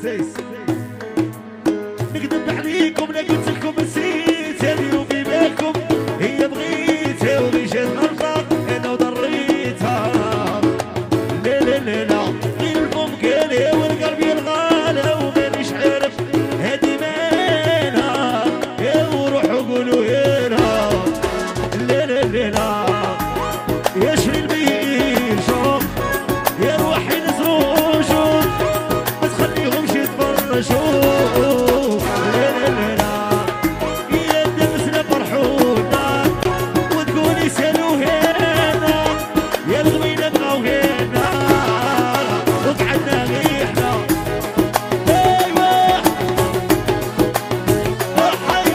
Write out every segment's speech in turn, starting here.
سيس نكذب عليكم لا قلت لكم نسيت هذه في بالكم هي بغيتها ومشات غلطة انا وضريتها لا لا لا لا غير الفم قالها والقلب يلغالها ومانيش عارف هادي مالها يا وروحوا قولوا هينها لا لا لا لا يا شري البيت شوف يا روحي نزرو شوف ما تخليهمش يتفرجوا لا لا لا لا يا دمسنا فرحونا وتقولي سالوا هنا يا الغوينة بغاو هنا وقعدنا غير حنا ايوا حي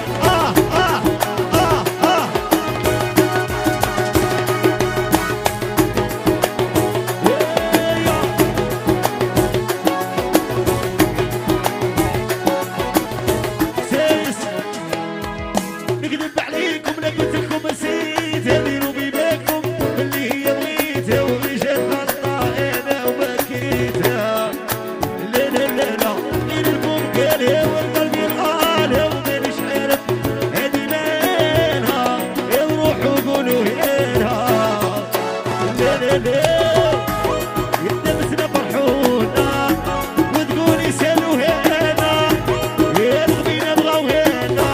نكذب عليكم لا قلت لكم نسيت هذه روبي بالكم اللي هي بغيتها ومشات غلطة انا وبكيتها لا لا لا لا غير الفم قالها والقلب يلقالها ومانيش عارف هذه مالها يا وروحوا قولوا هينها لا لا لا يا دمسنا فرحونا وتقولي سالوا هنا يا الغبينة بغاو هنا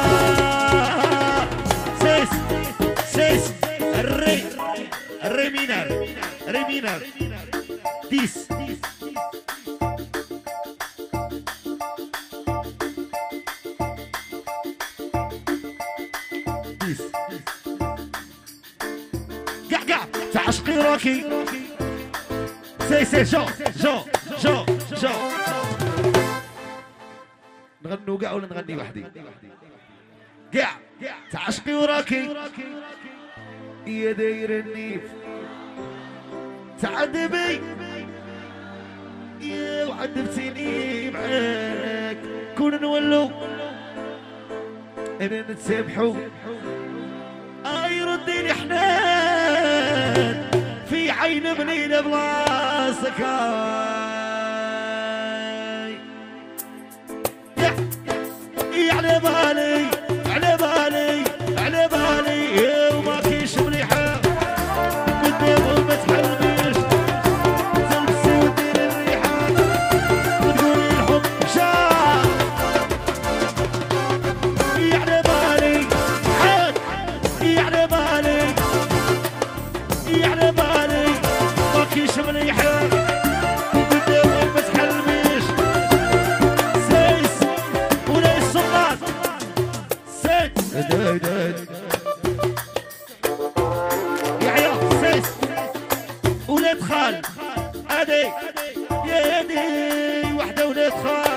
سيس الري مينار ديس قع تعشقي راكي سيس جو نغنوا قع ولا نغني وحدي قع تعشقي وراكي يا داير النيف تعذبي يا وعذبتيني معاك كون نولو انا نتسامحو اي رديني حنان في عين بنينه بلاصتك يا على بالي وما كيش مليحة قدام ما تحلميش تلبسي وديري الريحة وتقولي الحب شاع يا على بالي حاد يا على بالي ما كيش مليحة قدام ما تحلميش سيس ولا السلطان سيس ولاد خال ادي يا هادي وحده ولاد خال